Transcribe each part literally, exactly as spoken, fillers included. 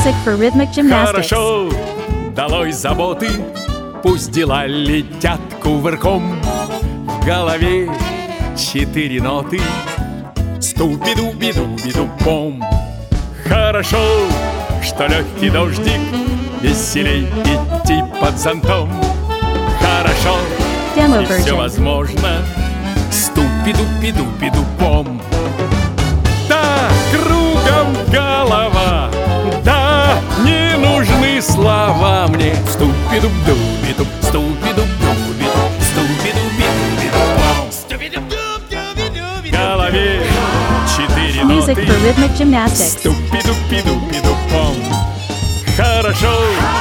Music for rhythmic gymnastics. Хорошо, долой заботы, пусть дела летят кувырком. В голове четыре ноты, ступи-дуби-дуби-дупом. Хорошо, что легкий дождик, веселей идти под зонтом. Хорошо, Demo и все version. возможно, ступи-дупи-дупи-дупом. Да, кругом голова, да, не нужны слова мне. Ступи-дуп-дуби-дуп, ступи-дуп-дуби-дуп, ступи-дуби-дуби-дупом. В голове четыре Music ноты, for rhythmic gymnastics. ступи-дупи-дупи-дупом. Хорошо,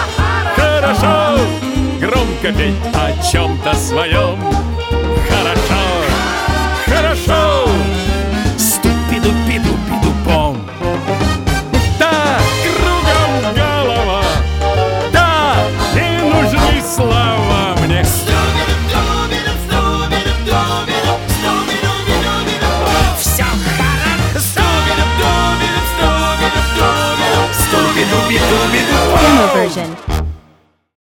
хорошо, громко петь о чем-то своем. Хорошо,